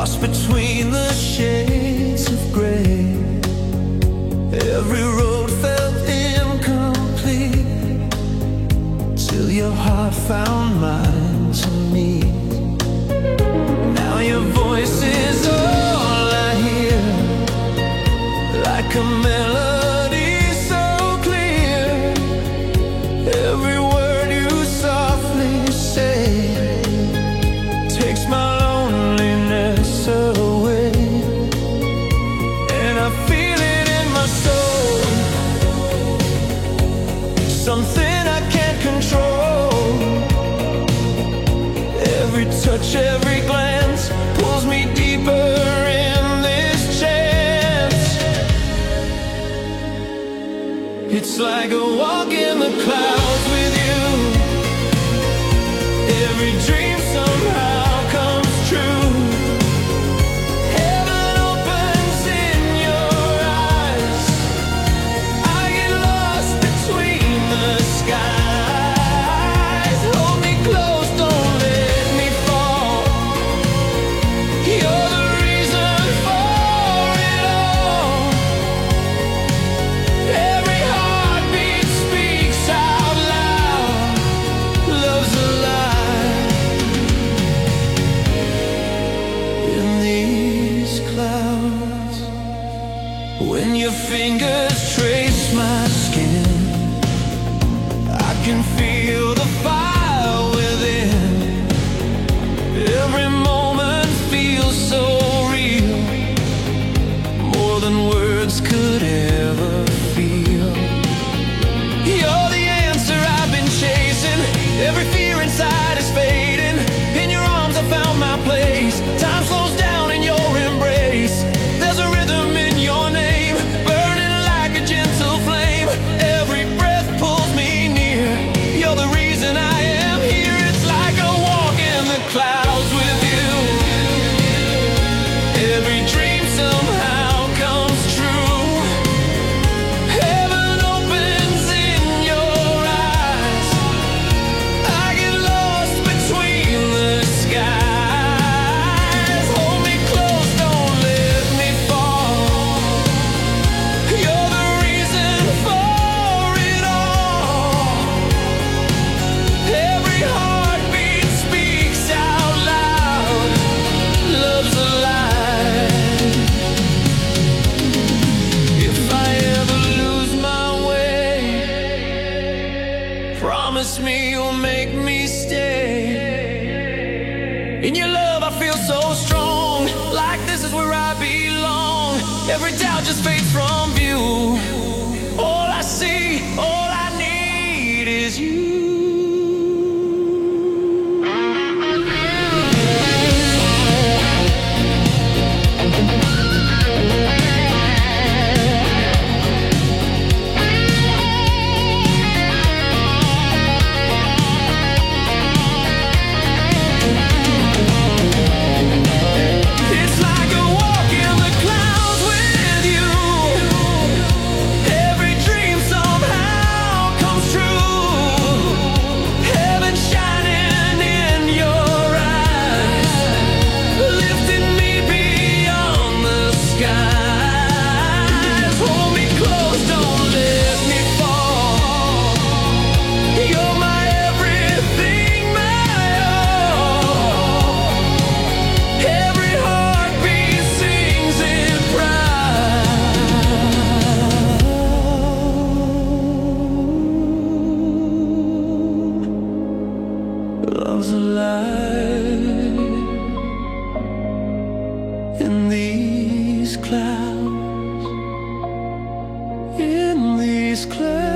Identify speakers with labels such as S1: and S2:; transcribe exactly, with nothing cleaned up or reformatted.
S1: lost between the shades of gray. Every road felt incomplete till your heart found mine to me. Now your voice is all I hear, like a melody so clear. Every word you softly say takes my loneliness away, and I feel it in my soul, something I can't control. Every touch, every glance pulls me deeper in this chance. It's like a walk in the clouds with you. Every dream somehow comes true. Heaven opens in your eyes. I get lost between the skies. Hold me close, don't let me fall. You're the reason for it all. Every heartbeat speaks out loud. Love's alive in these clouds. When your fingers trace my skin, I can feel the fire within. Every moment feels so real, more than words could ever feel. You're the answer I've been chasing. Every fear inside is fading. In your arms I found my place. Time slows down in your embrace. There's a rhythm in your name, burning like a gentle flame. Every breath pulls me near. You're the reason I am here. It's like a walk in the clouds with you. Every dream somehow comes true. Heaven opens in your eyes. I get lost between the skies. Hold me close, don't let me fall. You're the reason for it all. Every heartbeat speaks out loud. Love's alive. If I ever lose my way, promise me you'll make me stay. In your love I feel so strong, like this is where I belong. Every doubt just fades from view. All I see, all I need is you. It's like a walk in the clouds with you. Every dream somehow comes true. Heaven shining in your eyes, lifting me beyond the skies. Hold me close, don't let me fall. You're my everything, my all. Every heartbeat sings in pride. Love's alive in these clouds, in these clouds.